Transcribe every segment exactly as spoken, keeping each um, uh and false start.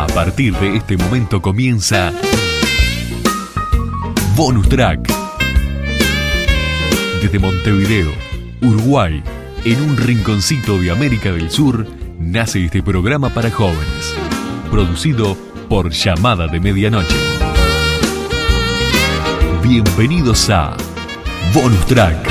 partir de este momento comienza Bonus Track. Desde Montevideo, Uruguay, en un rinconcito de América del Sur, nace este programa para jóvenes, producido por Llamada de Medianoche. Bienvenidos a Bonus Track.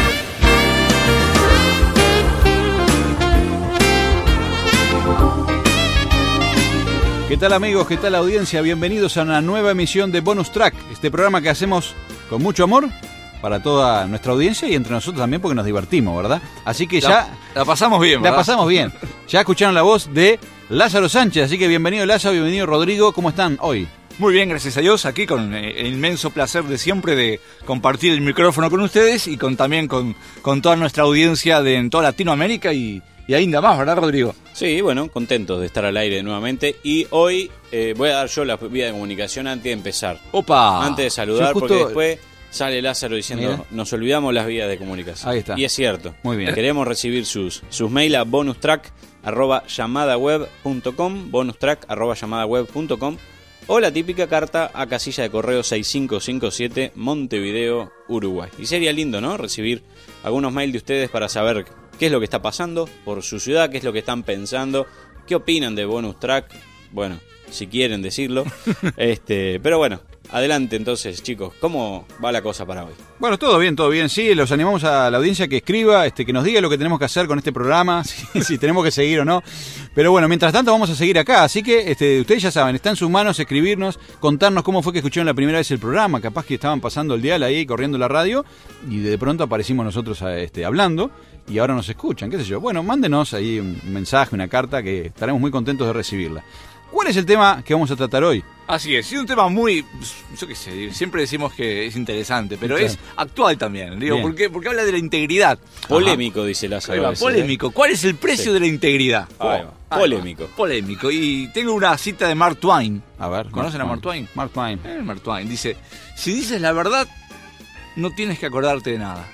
¿Qué tal amigos? ¿Qué tal audiencia? Bienvenidos a una nueva emisión de Bonus Track, este programa que hacemos con mucho amor para toda nuestra audiencia y entre nosotros también porque nos divertimos, ¿verdad? Así que ya... La, la pasamos bien, ¿verdad? La pasamos bien. Ya escucharon la voz de Lázaro Sánchez, así que bienvenido Lázaro, bienvenido Rodrigo. ¿Cómo están hoy? Muy bien, gracias a Dios, aquí con el inmenso placer de siempre de compartir el micrófono con ustedes y con también con, con toda nuestra audiencia de en toda Latinoamérica y... Y ainda más, ¿verdad, Rodrigo? Sí, bueno, contentos de estar al aire nuevamente. Y hoy eh, voy a dar yo la vía de comunicación antes de empezar. ¡Opa! Antes de saludar, justo... porque después sale Lázaro diciendo, Mira. nos olvidamos las vías de comunicación. Ahí está. Y es cierto. Muy bien. Queremos recibir sus, sus mails a bonustrack arroba llamadaweb punto com, bonustrack arroba llamadaweb punto com, o la típica carta a casilla de correo seis cinco cinco siete, Montevideo, Uruguay. Y sería lindo, ¿no? Recibir algunos mails de ustedes para saber qué es lo que está pasando por su ciudad, qué es lo que están pensando, qué opinan de Bonus Track, bueno, si quieren decirlo. este, pero bueno, adelante entonces, chicos, ¿cómo va la cosa para hoy? Bueno, todo bien, todo bien. Sí, los animamos a la audiencia que escriba, este, que nos diga lo que tenemos que hacer con este programa, si, si tenemos que seguir o no. Pero bueno, mientras tanto vamos a seguir acá, así que este, ustedes ya saben, está en sus manos escribirnos, contarnos cómo fue que escucharon la primera vez el programa, capaz que estaban pasando el dial ahí, corriendo la radio, y de pronto aparecimos nosotros este, hablando, y ahora nos escuchan, qué sé yo. Bueno, mándenos ahí un mensaje, una carta, que estaremos muy contentos de recibirla. ¿Cuál es el tema que vamos a tratar hoy? Así es, es un tema muy, yo qué sé, siempre decimos que es interesante, pero Claro. es actual también, digo, Bien. ¿por qué? Porque habla de la integridad. Polémico, dice Lázaro. Ahí va, a veces, polémico. ¿eh? ¿Cuál es el precio Sí. de la integridad? Ahí va, Ahí polémico. va, Polémico. Y tengo una cita de Mark Twain. A ver. ¿Conocen a Mark Twain? Mark Twain. Eh, Mark Twain dice, si dices la verdad, no tienes que acordarte de nada.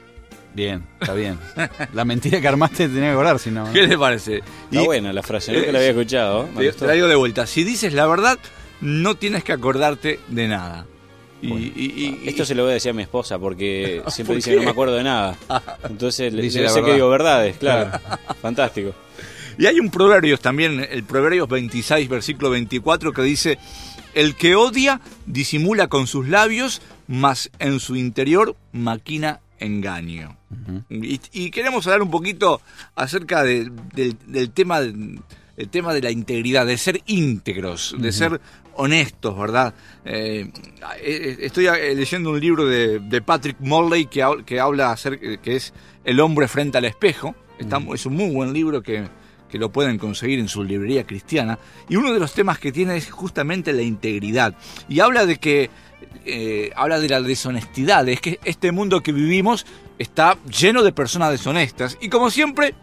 Bien, está bien. La mentira que armaste te tenía que acordar, si no. ¿no? ¿Qué le parece? Está buena la frase, nunca la había escuchado. Me Te, gustó. te la digo de vuelta. Si dices la verdad, no tienes que acordarte de nada. Y, Bueno, y- y- Esto se lo voy a decir a mi esposa porque siempre ¿Por dice qué? no me acuerdo de nada. Entonces le Dice dice la sé verdad. que digo verdades, claro. Fantástico. y hay un proverbio también, el Proverbios veintiséis, versículo veinticuatro, que dice, el que odia disimula con sus labios, mas en su interior maquina engaño. Ujú. Y, y queremos hablar un poquito acerca de- del, del tema, de- el tema de la integridad, de ser íntegros, de ser honestos, ¿verdad? Eh, eh, estoy eh, leyendo un libro de, de Patrick Morley que, hab- que habla acerca, que es El hombre frente al espejo. Está, es un muy buen libro que, que lo pueden conseguir en su librería cristiana. Y uno de los temas que tiene es justamente la integridad. Y habla de que eh, habla de la deshonestidad. Es que este mundo que vivimos está lleno de personas deshonestas. Y como siempre,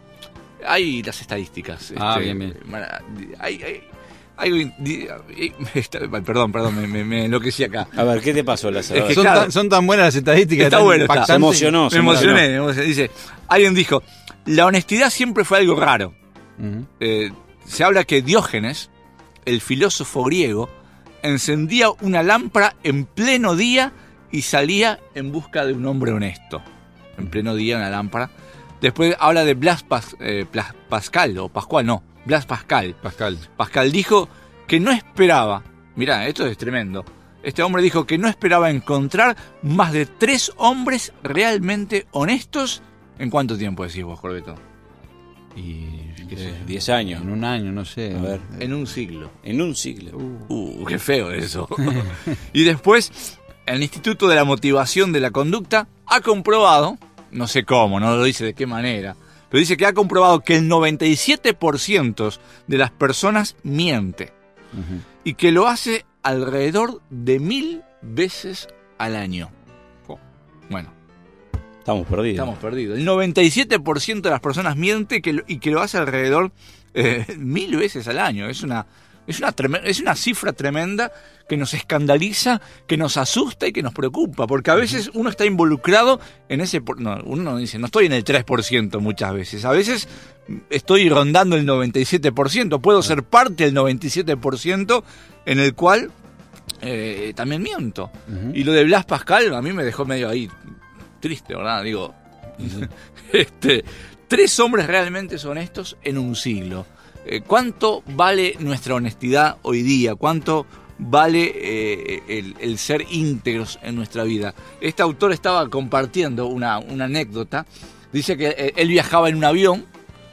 hay las estadísticas. Ah, este, bien, bien. mara- Hay, hay, hay- di- hay- está- perdón, perdón, me, me, me enloquecí acá. A ver, ¿qué te pasó, Lázaro? Es que Son, claro. tan, son tan buenas las estadísticas. Está tan bueno, está. impactantes. Se emocionó. Me emocioné, me emocioné. Dice, alguien dijo, la honestidad siempre fue algo raro. Ujú. Eh, se habla que Diógenes, el filósofo griego, encendía una lámpara en pleno día y salía en busca de un hombre honesto. En pleno día una lámpara. Después habla de Blas Pas- eh, Plas- Pascal, o Pascual, no, Blas Pascal. Pascal. Pascal dijo que no esperaba, mirá, esto es tremendo, este hombre dijo que no esperaba encontrar más de tres hombres realmente honestos. ¿En cuánto tiempo decís vos, Corbeto? Y qué sé Eh, yo, diez años. en un año, no sé. A ver. En un siglo. En un siglo. Uh, qué feo eso. Y después, el Instituto de la Motivación de la Conducta ha comprobado, no sé cómo, no lo dice de qué manera, pero dice que ha comprobado que el noventa y siete por ciento de las personas miente Ujú. y que lo hace alrededor de mil veces al año. Bueno, Estamos perdidos. estamos perdidos. El noventa y siete por ciento de las personas miente que lo- y que lo hace alrededor eh, mil veces al año. Es una, es, una tremen- es una cifra tremenda que nos escandaliza, que nos asusta y que nos preocupa, porque a veces uno está involucrado en ese... por- No, uno no dice, no estoy en el tres por ciento muchas veces. A veces estoy rondando el noventa y siete por ciento, puedo ser parte del noventa y siete por ciento en el cual eh, también miento. Uh-huh. Y lo de Blas Pascal a mí me dejó medio ahí triste, ¿verdad? Digo, uh-huh. este, tres hombres realmente honestos en un siglo. Eh, ¿Cuánto vale nuestra honestidad hoy día? ¿Cuánto vale eh, el, el ser íntegros en nuestra vida? Este autor estaba compartiendo una, una anécdota. Dice que eh, él viajaba en un avión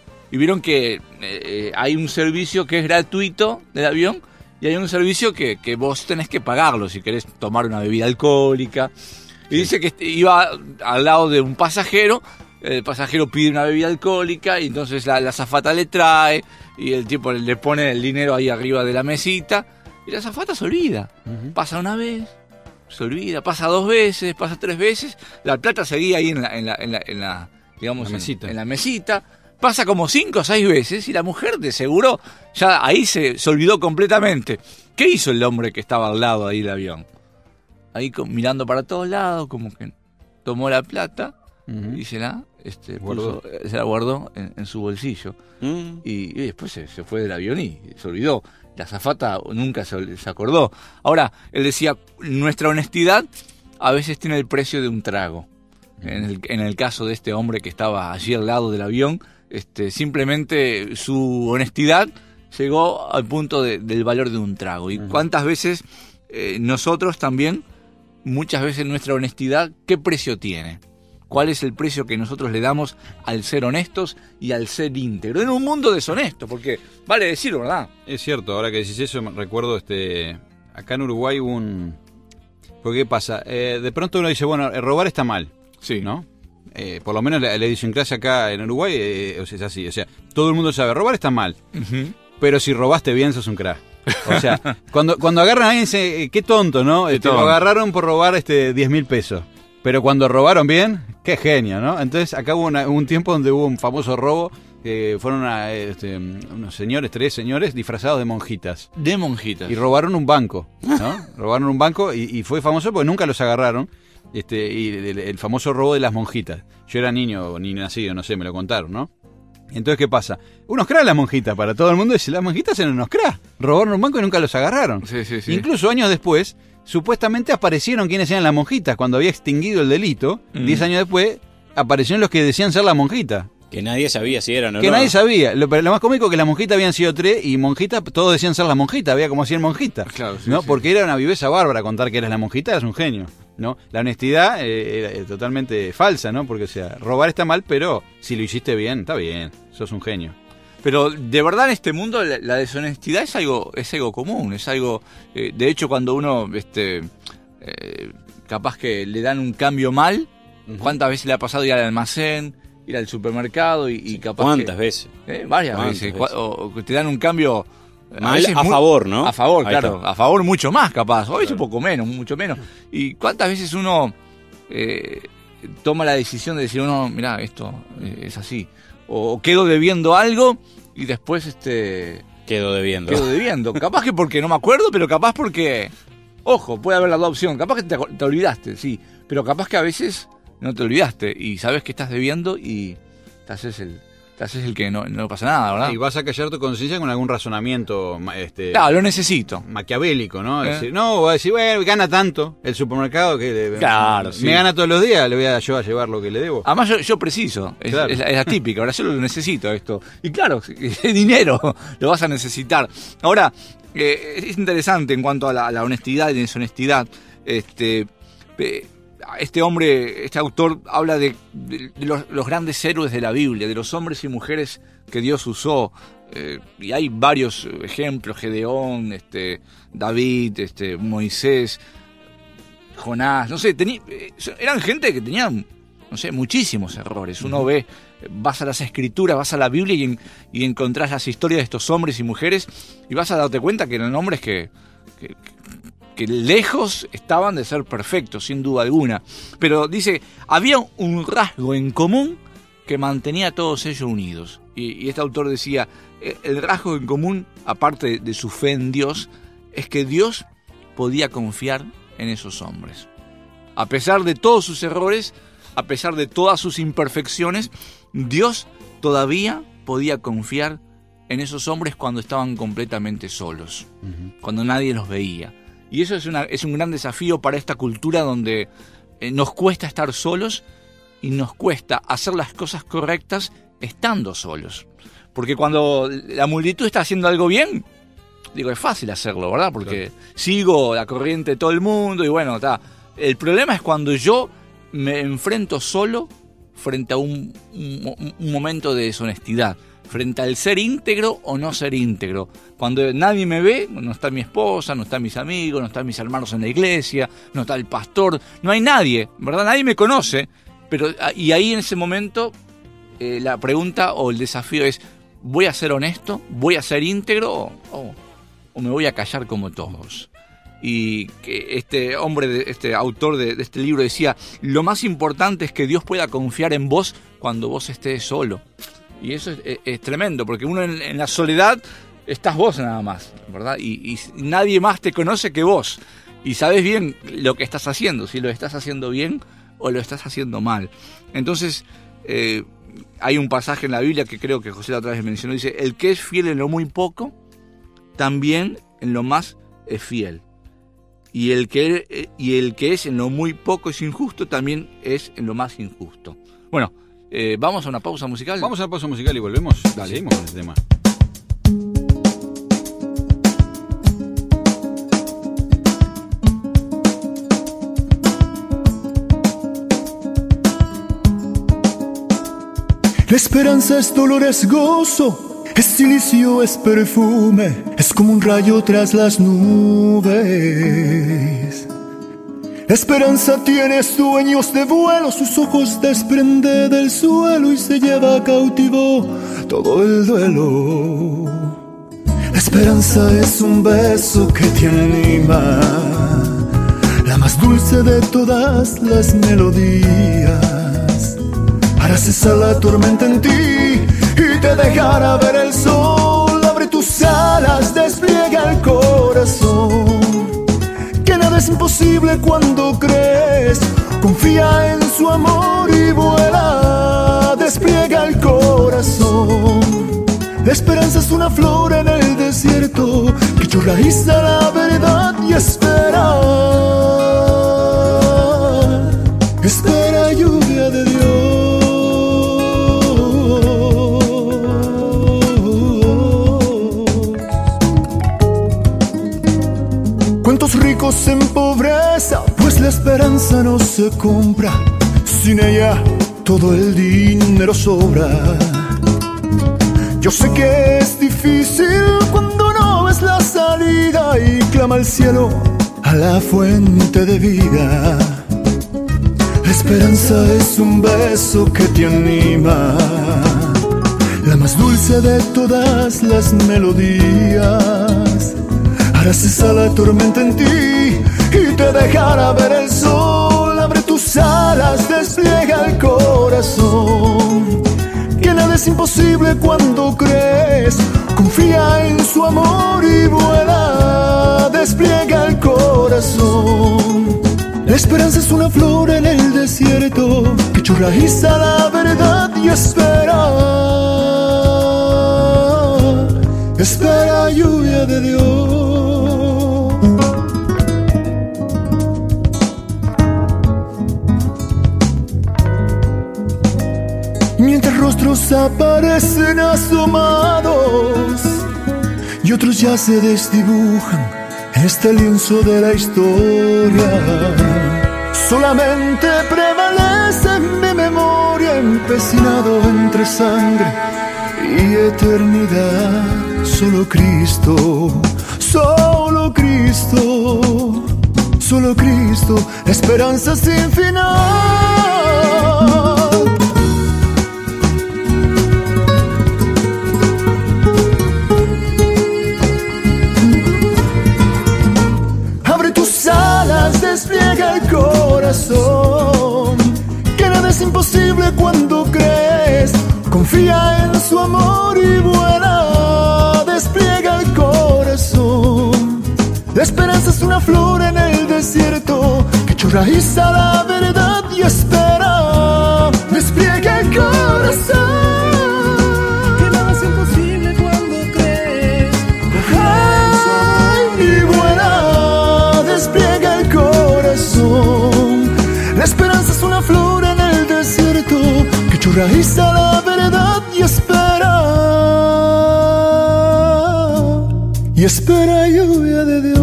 y vieron que eh, hay un servicio que es gratuito del avión y hay un servicio que, que vos tenés que pagarlo si querés tomar una bebida alcohólica. Y sí. Dice que iba al lado de un pasajero, el pasajero pide una bebida alcohólica y entonces la, la azafata le trae y el tipo le pone el dinero ahí arriba de la mesita y la azafata se olvida. Uh-huh. Pasa una vez, se olvida, pasa dos veces, pasa tres veces, la plata seguía ahí en la, en la, en la, en la digamos, la mesita. En, en la mesita, pasa como cinco o seis veces y la mujer de seguro ya ahí se, se olvidó completamente. ¿Qué hizo el hombre que estaba al lado ahí del avión? Ahí con, mirando para todos lados, como que tomó la plata, uh-huh. y se la, este, puso, se la guardó en, en su bolsillo. Uh-huh. Y, y después se, se fue del avión y se olvidó. La azafata nunca se, se acordó. Ahora, él decía, nuestra honestidad a veces tiene el precio de un trago. Uh-huh. En el, en el caso de este hombre que estaba allí al lado del avión, este, simplemente su honestidad llegó al punto de, del valor de un trago. ¿Y uh-huh. cuántas veces eh, nosotros también, muchas veces nuestra honestidad, qué precio tiene? ¿Cuál es el precio que nosotros le damos al ser honestos y al ser íntegro? En un mundo deshonesto, porque vale decirlo, ¿verdad? Es cierto, ahora que decís eso, recuerdo este acá en Uruguay un... Porque ¿qué pasa? Eh, de pronto uno dice, bueno, robar está mal, sí, ¿no? Eh, por lo menos la, la idiosincrasia acá en Uruguay eh, es así, o sea, todo el mundo sabe, robar está mal, uh-huh. pero si robaste bien sos un crack. O sea, cuando, cuando agarran a alguien, dice, qué tonto, ¿no? Este, lo agarraron por robar este diez mil pesos. Pero cuando robaron bien, qué genio, ¿no? Entonces acá hubo una, un tiempo donde hubo un famoso robo, que eh, fueron a, este, unos señores, tres señores, disfrazados de monjitas. De monjitas. Y robaron un banco, ¿no? Robaron un banco y, y fue famoso porque nunca los agarraron. Este, y el, el famoso robo de las monjitas. Yo era niño, ni nacido, no sé, me lo contaron, ¿no? Entonces, ¿qué pasa? Unos crack las monjitas, para todo el mundo dice, las monjitas eran unos crack. Robaron un banco y nunca los agarraron. Sí, sí, sí. Incluso años después, supuestamente aparecieron quienes eran las monjitas. Cuando había extinguido el delito, mm. diez años después, aparecieron los que decían ser las monjitas. Que nadie sabía si eran o no. Que nadie sabía. Lo, lo más cómico es que las monjitas habían sido tres y monjitas, todos decían ser las monjitas. Había como cien monjitas. Claro, sí, ¿no? Sí. Porque era una viveza bárbara contar que eras la monjita, eras un genio. ¿No? La honestidad eh, era eh, totalmente falsa, ¿no? Porque, o sea, robar está mal, pero si lo hiciste bien, está bien, sos un genio. Pero de verdad en este mundo la, la deshonestidad es algo, es algo común, es algo, eh, de hecho cuando uno, este, eh, capaz que le dan un cambio mal, uh-huh. ¿cuántas veces le ha pasado ir al almacén, ir al supermercado y, y sí, capaz ¿cuántas que, veces? Eh, varias veces, veces? O, o te dan un cambio... Mal, a, a muy, favor, ¿no? A favor, Ahí claro. está. A favor mucho más, capaz. Hoy es claro. un poco menos, mucho menos. ¿Y cuántas veces uno eh, toma la decisión de decir, no, mirá, esto eh, es así? O, o quedo debiendo algo y después este quedo debiendo. Quedo debiendo. Capaz que porque no me acuerdo, pero capaz porque... Ojo, puede haber la dos opciones. Capaz que te, te olvidaste, sí. Pero capaz que a veces no te olvidaste y sabes que estás debiendo y te haces el... Te haces el que no, no pasa nada, ¿verdad? Y vas a callar tu conciencia con algún razonamiento este, claro, lo necesito. Maquiavélico, ¿no? ¿Eh? Decir, no, va a decir, bueno, gana tanto el supermercado que le, claro, me sí. gana todos los días, le voy a yo a llevar lo que le debo. Además yo, yo preciso, es, claro. es, es la típica, ahora yo lo necesito esto. Y claro, el dinero lo vas a necesitar. Ahora, eh, es interesante en cuanto a la, a la honestidad y deshonestidad. Este... Eh, Este hombre, este autor habla de, de, de los, los grandes héroes de la Biblia, de los hombres y mujeres que Dios usó. Eh, y hay varios ejemplos, Gedeón, este, David, este, Moisés, Jonás, no sé, tení, eran gente que tenían, no sé, muchísimos errores. Uno ve, vas a las escrituras, vas a la Biblia y, en, y encontrás las historias de estos hombres y mujeres y vas a darte cuenta que eran hombres que... que, que que lejos estaban de ser perfectos, sin duda alguna. Pero dice, había un rasgo en común que mantenía a todos ellos unidos. Y, y este autor decía, el rasgo en común, aparte de su fe en Dios, es que Dios podía confiar en esos hombres. A pesar de todos sus errores, a pesar de todas sus imperfecciones, Dios todavía podía confiar en esos hombres cuando estaban completamente solos, uh-huh. cuando nadie los veía. Y eso es, una, es un gran desafío para esta cultura donde eh, nos cuesta estar solos y nos cuesta hacer las cosas correctas estando solos. Porque cuando la multitud está haciendo algo bien, digo, es fácil hacerlo, ¿verdad? Porque claro. sigo la corriente de todo el mundo y bueno, está. El problema es cuando yo me enfrento solo frente a un, un, un momento de deshonestidad, frente al ser íntegro o no ser íntegro. Cuando nadie me ve, no está mi esposa, no están mis amigos, no están mis hermanos en la iglesia, no está el pastor, no hay nadie, ¿verdad? Nadie me conoce, pero y ahí en ese momento eh, la pregunta o el desafío es, ¿voy a ser honesto? ¿Voy a ser íntegro? O, o, o me voy a callar como todos. Y que este hombre, este autor de, de este libro decía, lo más importante es que Dios pueda confiar en vos cuando vos estés solo. Y eso es, es, es tremendo, porque uno en, en la soledad estás vos nada más, ¿verdad? Y, y nadie más te conoce que vos. Y sabes bien lo que estás haciendo, si lo estás haciendo bien o lo estás haciendo mal. Entonces, eh, hay un pasaje en la Biblia que creo que José la otra vez mencionó, dice, el que es fiel en lo muy poco, también en lo más es fiel. Y el que, y el que es en lo muy poco es injusto, también es en lo más injusto. Bueno, eh, ¿vamos a una pausa musical? Vamos a una pausa musical y volvemos. Dale. Seguimos con el tema. La esperanza es dolor, es gozo, es silicio, es perfume, es como un rayo tras las nubes. La esperanza tiene sueños de vuelo, sus ojos desprende del suelo y se lleva cautivo todo el duelo. La esperanza es un beso que te anima, la más dulce de todas las melodías, hará cesar la tormenta en ti y te dejará ver el sol. Abre tus alas, despliega el corazón, que nada es imposible cuando crees. Confía en su amor y vuela, despliega el corazón. La esperanza es una flor en el desierto que echó raíz a la verdad y espera. Espera lluvia de Dios. ¿Cuántos ricos en pobreza? Pues la esperanza no se compra, sin ella todo el dinero sobra. Yo sé que es difícil cuando no ves la salida y clama al cielo, a la fuente de vida. La esperanza es un beso que te anima, la más dulce de todas las melodías, hará cesar la tormenta en ti y te dejará ver el sol. Abre tus alas, despliega el corazón, que nada es imposible cuando crees. Confía en su amor y vuela, despliega el corazón. La esperanza es una flor en el desierto que echó raíz a la verdad y espera. Espera lluvia de Dios. Mientras rostros aparecen asomados y otros ya se desdibujan en este lienzo de la historia, solamente prevalece en mi memoria, empecinado entre sangre y eternidad. Solo Cristo, solo Cristo, solo Cristo, esperanza sin final. Despliega el corazón, que nada es imposible cuando crees. Confía en su amor y vuela, despliega el corazón. La esperanza es una flor en el desierto que echó raíz a la verdad y espera. Despliega el corazón, que nada raíz a la verdad y espera, y espera lluvia de Dios.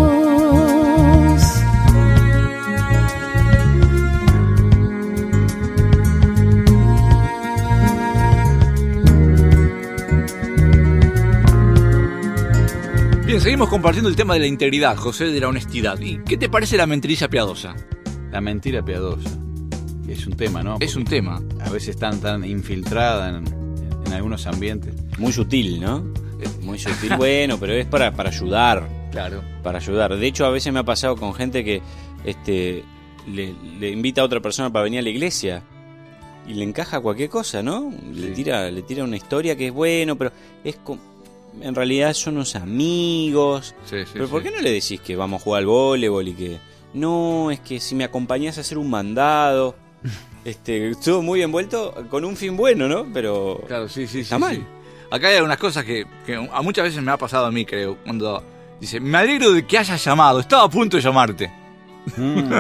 Bien, seguimos compartiendo el tema de la integridad, José, de la honestidad. ¿Y qué te parece la mentirilla piadosa? La mentira piadosa. Es un tema, ¿no? Es un tema. A veces tan, tan infiltrada en, en algunos ambientes. Muy sutil, ¿no? Muy sutil, bueno, pero es para, para ayudar. Claro. Para ayudar. De hecho, a veces me ha pasado con gente que este le, le invita a otra persona para venir a la iglesia y le encaja cualquier cosa, ¿no? Sí. Le tira, le tira una historia que es bueno, pero es como... En realidad son unos amigos. Sí, sí, pero ¿por sí. qué no le decís que vamos a jugar al voleibol y que... No, es que si me acompañás a hacer un mandado... este Estuvo muy envuelto con un fin bueno, ¿no? Pero... Claro, sí, sí, está sí, mal. sí. Acá hay algunas cosas que, que a muchas veces me ha pasado a mí, creo. Cuando dice, me alegro de que hayas llamado, estaba a punto de llamarte. Mm.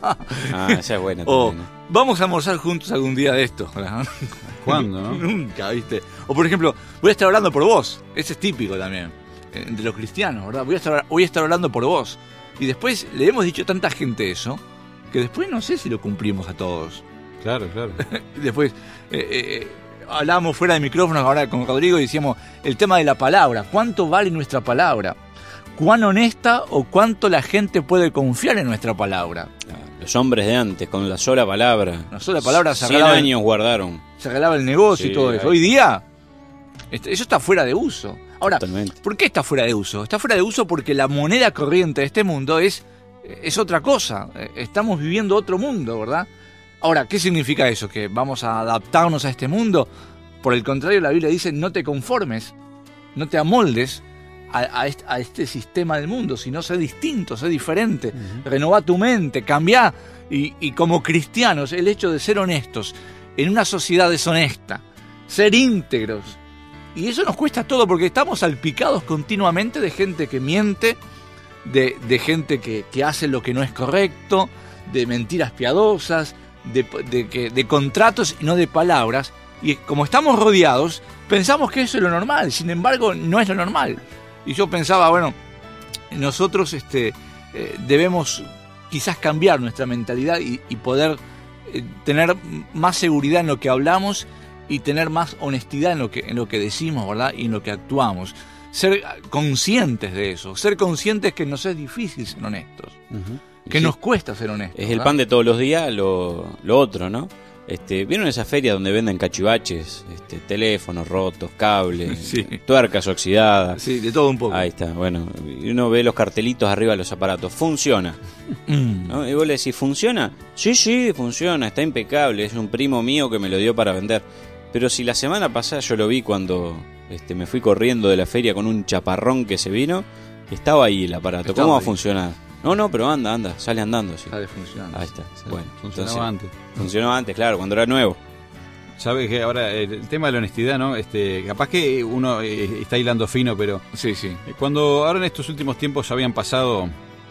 Ah, esa es buena O también, ¿no? vamos a almorzar juntos algún día de esto. ¿Cuándo, no? Nunca, ¿viste? O por ejemplo, voy a estar hablando por vos. Ese es típico también. eh, De los cristianos, ¿verdad? Voy a estar, voy a estar hablando por vos. Y después le hemos dicho a tanta gente eso, que después no sé si lo cumplimos a todos. Claro, claro. Y después eh, eh, hablábamos fuera de micrófono ahora con Rodrigo y decíamos el tema de la palabra. ¿Cuánto vale nuestra palabra? ¿Cuán honesta o cuánto la gente puede confiar en nuestra palabra? Los hombres de antes, con la sola palabra. La sola palabra se cien arreglaba el- años guardaron. Se regalaba el negocio Sí, y todo eso. ahí. Hoy día, este, eso está fuera de uso. Ahora, Totalmente. ¿por qué está fuera de uso? Está fuera de uso porque la moneda corriente de este mundo es, es otra cosa. Eh, Estamos viviendo otro mundo, ¿verdad? Ahora, ¿qué significa eso? ¿Que vamos a adaptarnos a este mundo? Por el contrario, la Biblia dice, no te conformes, no te amoldes a, a, este, a este sistema del mundo, sino sé distinto, sé diferente. Uh-huh. Renová tu mente, cambiá. Y, y como cristianos, el hecho de ser honestos en una sociedad deshonesta, ser íntegros, y eso nos cuesta todo porque estamos salpicados continuamente de gente que miente, de, de gente que, que hace lo que no es correcto, de mentiras piadosas, de, de, de, de contratos y no de palabras. Y como estamos rodeados, pensamos que eso es lo normal, sin embargo no es lo normal. Y yo pensaba, bueno, nosotros este, eh, debemos quizás cambiar nuestra mentalidad y, y poder eh, tener más seguridad en lo que hablamos y tener más honestidad en lo que, en lo que decimos, ¿verdad? Y en lo que actuamos. Ser conscientes de eso, ser conscientes que nos es difícil ser honestos, uh-huh. que sí. nos cuesta ser honestos. Es ¿verdad? El pan de todos los días, lo, lo otro, ¿no? Este, ¿vieron esa feria donde venden cachivaches? Este, teléfonos rotos, cables, sí. tuercas oxidadas. Sí, de todo un poco. Ahí está, bueno. Y uno ve los cartelitos arriba de los aparatos. Funciona. Mm. ¿No? Y vos le decís, ¿funciona? Sí, sí, funciona, está impecable. Es un primo mío que me lo dio para vender. Pero si la semana pasada yo lo vi cuando este, me fui corriendo de la feria con un chaparrón que se vino, estaba ahí el aparato. Estaba ¿Cómo va ahí. a funcionar? No, no, pero anda, anda, sale andando. Sí. Sale funcionando. Ahí está. Sí, Bueno, funcionaba entonces, antes. Funcionó antes, claro, cuando era nuevo. Sabes que ahora el tema de la honestidad, ¿no? Este, capaz que uno eh, está hilando fino, pero sí, sí. Cuando ahora en estos últimos tiempos habían pasado,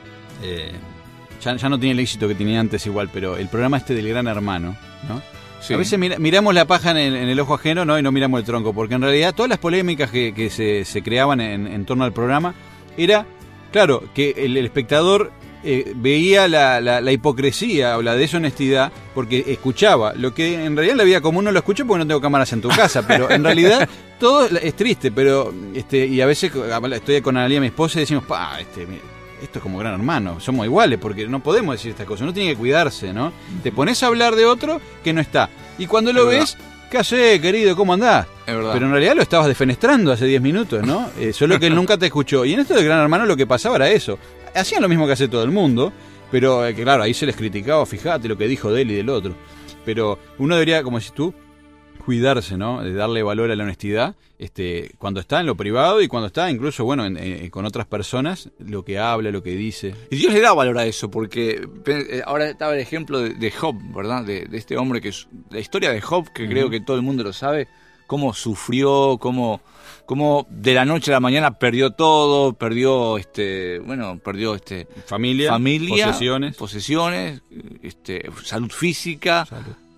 eh, ya, ya no tiene el éxito que tenía antes igual, pero el programa este del Gran Hermano, ¿no? Sí. A veces mira, miramos la paja en el, en el ojo ajeno, ¿no? Y no miramos el tronco, porque en realidad todas las polémicas que, que se, se creaban en, en torno al programa era, claro, que el, el espectador eh, veía la, la, la hipocresía o la deshonestidad porque escuchaba, lo que en realidad en la vida común no lo escucho porque no tengo cámaras en tu casa, pero en realidad todo es triste, pero este y a veces estoy con Analia, mi esposa, y decimos, pa, este... esto es como Gran Hermano, somos iguales porque no podemos decir estas cosas, uno tiene que cuidarse, ¿no? Te pones a hablar de otro que no está. Y cuando lo ves, ¿qué haces, querido? ¿Cómo andás? Es verdad. Pero en realidad lo estabas defenestrando hace diez minutos, ¿no? Eh, solo que él nunca te escuchó. Y en esto de Gran Hermano lo que pasaba era eso. Hacían lo mismo que hace todo el mundo, pero eh, que claro, ahí se les criticaba, fíjate lo que dijo de él y del otro. Pero uno debería, como decís tú, cuidarse, ¿no? De darle valor a la honestidad, este, cuando está en lo privado y cuando está incluso, bueno, en, en, con otras personas, lo que habla, lo que dice. Y Dios le da valor a eso, porque ahora estaba el ejemplo de, de Job, ¿verdad? De, de este hombre que es la historia de Job, que uh-huh. creo que todo el mundo lo sabe, cómo sufrió, cómo, cómo de la noche a la mañana perdió todo, perdió, este, bueno, perdió, este, familia, familia, posesiones, posesiones, este, salud física. Salud.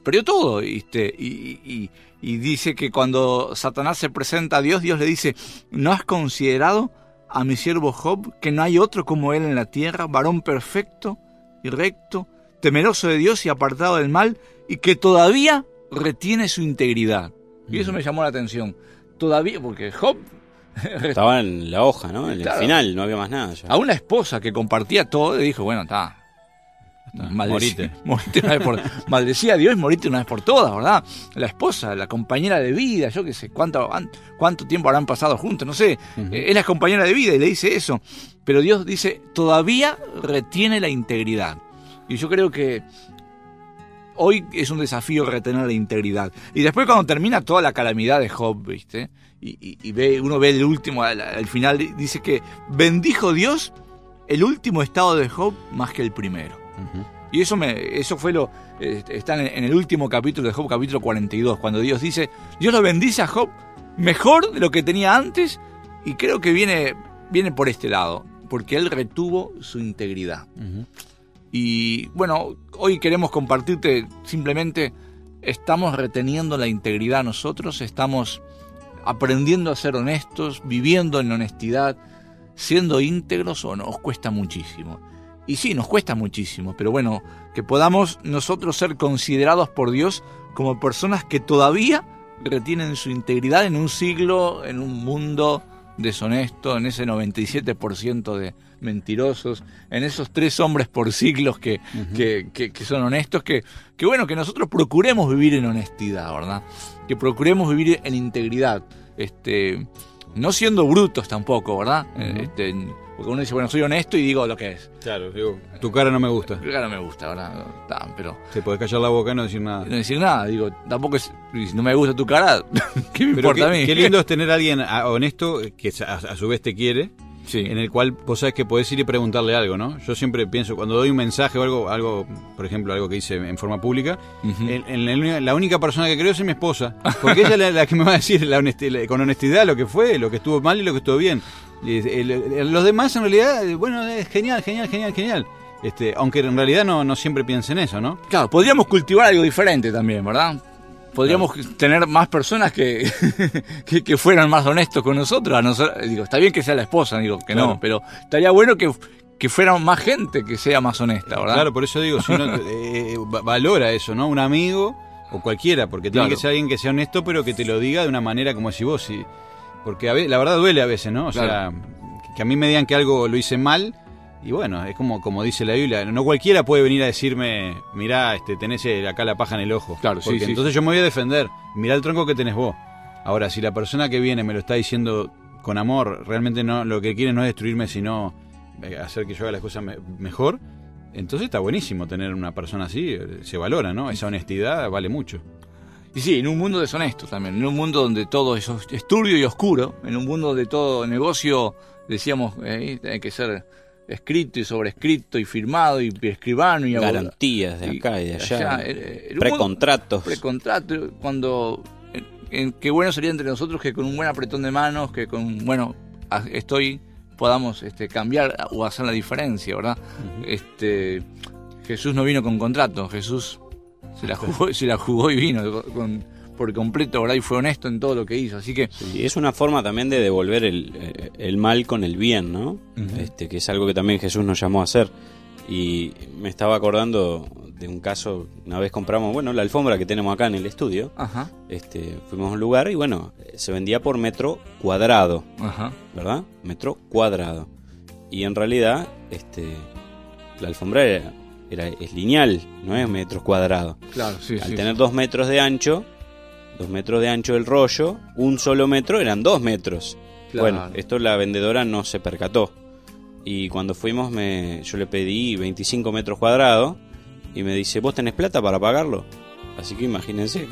perdió todo, ¿viste? Y, y, y dice que cuando Satanás se presenta a Dios, Dios le dice, ¿no has considerado a mi siervo Job, que no hay otro como él en la tierra, varón perfecto y recto, temeroso de Dios y apartado del mal, y que todavía retiene su integridad? Y eso me llamó la atención. Todavía, porque Job... Estaba en la hoja, ¿no? En Claro. el final, no había más nada ya. A una esposa que compartía todo, le dijo, bueno, está... morite. Morite una vez por, maldecía a Dios, morite una vez por todas, ¿verdad? La esposa, la compañera de vida, yo qué sé, cuánto, cuánto tiempo habrán pasado juntos, no sé. Uh-huh. Eh, es la compañera de vida y le dice eso. Pero Dios dice, todavía retiene la integridad. Y yo creo que hoy es un desafío retener la integridad. Y después cuando termina toda la calamidad de Job, ¿viste? Y, y, y ve, uno ve el último, al, al final, dice que bendijo Dios el último estado de Job más que el primero. Uh-huh. Y eso me eso fue lo... Eh, está en, en el último capítulo de Job, capítulo cuarenta y dos, cuando Dios dice, Dios lo bendice a Job mejor de lo que tenía antes, y creo que viene, viene por este lado, porque él retuvo su integridad. Uh-huh. Y bueno, hoy queremos compartirte simplemente, estamos reteniendo la integridad nosotros, estamos aprendiendo a ser honestos, viviendo en honestidad, siendo íntegros, o nos cuesta muchísimo. Y sí, nos cuesta muchísimo, pero bueno, que podamos nosotros ser considerados por Dios como personas que todavía retienen su integridad en un siglo, en un mundo deshonesto, en ese noventa y siete por ciento de mentirosos, en esos tres hombres por siglos que, uh-huh. que, que, que son honestos, que, que bueno, que nosotros procuremos vivir en honestidad, ¿verdad? Que procuremos vivir en integridad, este, no siendo brutos tampoco, ¿verdad? Uh-huh. Este, porque uno dice, bueno, soy honesto y digo lo que es. Claro, digo, tu cara no me gusta. Tu cara no me gusta, ¿verdad? Está, pero... Te podés callar la boca y no decir nada. No decir nada, digo, tampoco es... Si no me gusta tu cara, ¿qué me pero importa qué, a mí? Qué lindo es tener a alguien honesto que a, a su vez te quiere, sí. En el cual vos sabés que podés ir y preguntarle algo, ¿no? Yo siempre pienso, cuando doy un mensaje o algo, algo por ejemplo, algo que hice en forma pública, uh-huh. en, en la, la única persona que creo es mi esposa, porque ella es la, la que me va a decir la honesti- con honestidad lo que fue, lo que estuvo mal y lo que estuvo bien. Y, el, el, los demás en realidad, bueno, es genial, genial, genial, genial. Este, aunque en realidad no, no siempre piensen eso, ¿no? Claro, podríamos cultivar algo diferente también, ¿verdad? Podríamos claro. tener más personas que, que, que fueran más honestos con nosotros. A nosotros. Digo, está bien que sea la esposa, digo que claro. no, pero estaría bueno que, que fuera más gente que sea más honesta, ¿verdad? Claro, por eso digo, si uno eh, valora eso, ¿no? Un amigo o cualquiera, porque tiene claro. que ser alguien que sea honesto, pero que te lo diga de una manera como si vos... Si, porque a veces, la verdad duele a veces, ¿no? O claro. sea, que a mí me digan que algo lo hice mal, y bueno, es como, como dice la Biblia, no cualquiera puede venir a decirme, mirá, este, tenés acá la paja en el ojo. Claro, porque sí, entonces sí, yo me voy a defender, mirá el tronco que tenés vos. Ahora, si la persona que viene me lo está diciendo con amor, realmente no, lo que quiere no es destruirme, sino hacer que yo haga las cosas me, mejor, entonces está buenísimo tener una persona así, se valora, ¿no? Esa honestidad vale mucho. Y sí, en un mundo deshonesto también, en un mundo donde todo es turbio y oscuro, en un mundo donde todo negocio, decíamos, eh, tiene que ser escrito y sobrescrito y firmado y escribano y garantías de acá y de allá, allá el, el precontratos. Precontratos, cuando en, en, qué bueno sería entre nosotros que con un buen apretón de manos, que con, bueno, estoy, podamos este, cambiar o hacer la diferencia, ¿verdad? Uh-huh. Este, Jesús no vino con contrato, Jesús... Se la jugó, se la jugó y vino con, por completo, ¿verdad? Y fue honesto en todo lo que hizo, así que... Sí, es una forma también de devolver el, el mal con el bien, ¿no? Uh-huh. Este, que es algo que también Jesús nos llamó a hacer. Y me estaba acordando de un caso, una vez compramos, bueno, la alfombra que tenemos acá en el estudio. Ajá. Este, fuimos a un lugar y bueno, se vendía por metro cuadrado, Ajá. ¿verdad? Metro cuadrado. Y en realidad, este, la alfombra era... Era, es lineal, no es metros cuadrados. Claro, sí, Al sí, tener sí. dos metros de ancho, dos metros de ancho el rollo, un solo metro eran dos metros. Claro. Bueno, esto la vendedora no se percató. Y cuando fuimos, me, yo le pedí veinticinco metros cuadrados y me dice, ¿vos tenés plata para pagarlo? Así que imagínense.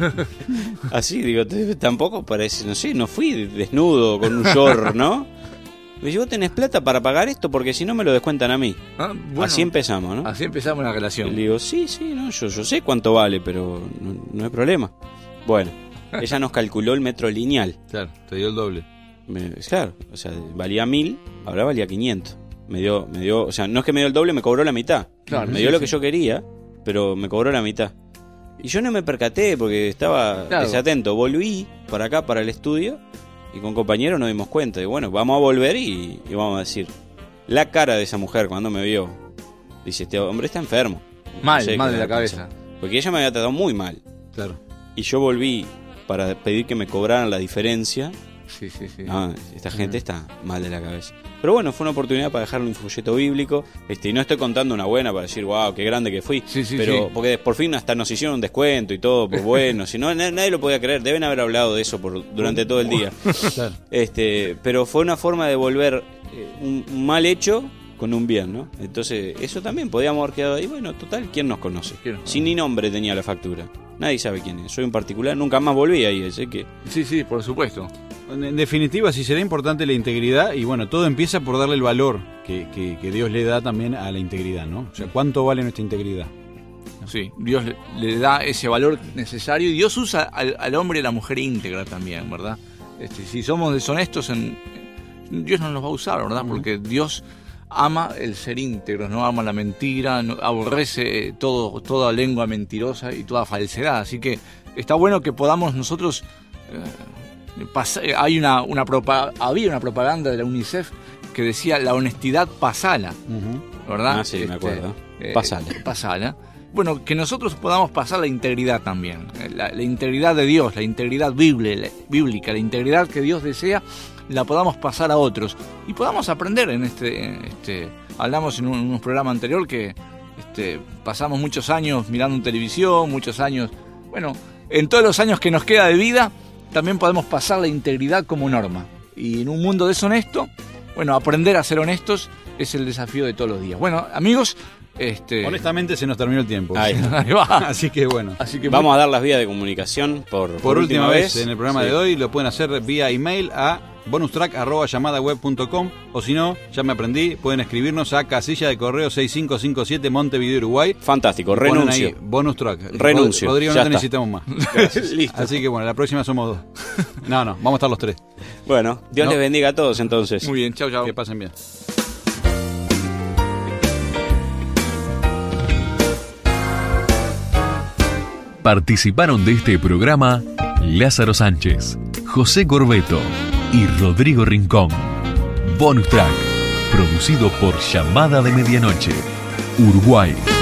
Así, digo, tampoco parece, no sé, no fui desnudo con un short, ¿no? Me dice, ¿vos tenés plata para pagar esto? Porque si no me lo descuentan a mí. Ah, bueno, así empezamos, ¿no? Así empezamos la relación. Y le digo, sí, sí, no, yo, yo sé cuánto vale, pero no, no hay problema. Bueno, ella nos calculó el metro lineal. Claro, te dio el doble. Me, claro, o sea, valía mil, ahora valía quinientos. Me dio, me dio, o sea, no es que me dio el doble, me cobró la mitad. Claro, me sí, dio lo sí. que yo quería, pero me cobró la mitad. Y yo no me percaté porque estaba Claro. desatento. Volví para acá, para el estudio, y con compañeros nos dimos cuenta. Y bueno, vamos a volver y, y vamos a decir. La cara de esa mujer cuando me vio, dice, este hombre está enfermo. Mal, No sé mal qué de la le cabeza. pasó. Porque ella me había tratado muy mal. Claro. Y yo volví para pedir que me cobraran la diferencia. Sí, sí, sí. No, esta gente está mal de la cabeza. Pero bueno, fue una oportunidad para dejarle un folleto bíblico. Este, y no estoy contando una buena para decir, wow, qué grande que fui. Sí, sí, pero sí. porque por fin hasta nos hicieron un descuento y todo, pues bueno, si no, na- nadie lo podía creer. Deben haber hablado de eso por, durante todo el día. Claro. Este, pero fue una forma de volver eh, un, un mal hecho con un bien, ¿no? Entonces, eso también podíamos haber quedado ahí. Bueno, total, ¿quién nos conoce? ¿Quién nos conoce? Sin ni nombre tenía la factura. Nadie sabe quién es. Soy un particular, nunca más volví ahí, así que... Sí, sí, por supuesto. En definitiva, sí será importante la integridad y bueno, todo empieza por darle el valor que, que, que Dios le da también a la integridad, ¿no? O sea, ¿cuánto vale nuestra integridad? Sí, Dios le, le da ese valor necesario y Dios usa al, al hombre y a la mujer íntegra también, ¿verdad? Este, si somos deshonestos, en, Dios no nos va a usar, ¿verdad? Porque Dios ama el ser íntegro, no ama la mentira, no, aborrece todo, toda lengua mentirosa y toda falsedad. Así que está bueno que podamos nosotros... Eh, pas- hay una, una propa- había una propaganda de la UNICEF que decía la honestidad pasala, ¿verdad? Ah, sí, me acuerdo. eh, Pasala. pasala. Bueno, que nosotros podamos pasar la integridad también, la, la integridad de Dios, la integridad bíblica, bíblica, la integridad que Dios desea, la podamos pasar a otros y podamos aprender en este, en este hablamos en un, en un programa anterior que este, pasamos muchos años mirando televisión, muchos años, bueno, en todos los años que nos queda de vida, también podemos pasar la integridad como norma. Y en un mundo deshonesto, bueno, aprender a ser honestos es el desafío de todos los días. Bueno, amigos, este... Honestamente se nos terminó el tiempo. Ahí está. ahí va. Así que bueno. Así que Vamos a dar las vías de comunicación por, Por última vez en el programa Sí. de hoy lo pueden hacer vía email a bonustrack arroba llamada web punto com o si no, ya me aprendí, pueden escribirnos a casilla de correo seis cinco cinco siete Montevideo, Uruguay. Fantástico, Ponen renuncio. ahí, bonus track. Renuncio, Rodrigo, ya no te está. necesitamos más. listo. Así que bueno, la próxima somos dos. No, no, vamos a estar los tres. Bueno, Dios No. les bendiga a todos entonces. Muy bien, chao, chao. Que pasen bien. Participaron de este programa Lázaro Sánchez, José Corbeto y Rodrigo Rincón. Bonus Track, producido por Llamada de Medianoche, Uruguay.